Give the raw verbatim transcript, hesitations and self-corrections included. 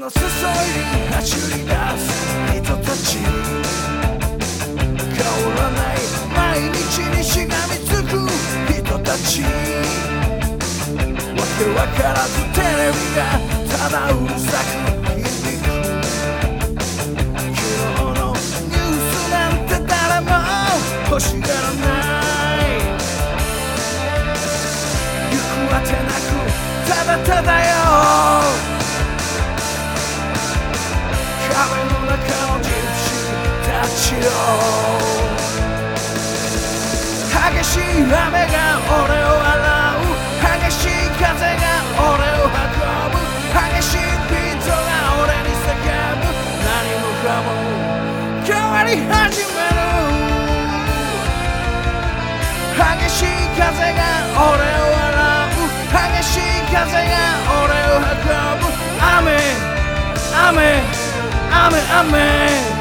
の誘いに走り出す人たち、変わらない毎日にしがみつく人たち、わけわからずテレビがただうるさく響く。昨日のニュースなんて誰も欲しがらない。行くあてなくただただよ、壁の中のジプシーたちよ。激しい雨が俺を洗う、激しい風が俺を運ぶ、激しいビートが俺に叫ぶ。何もかも変わり始める。激しい風が俺を洗う、激しい風が俺を運ぶ。雨雨雨雨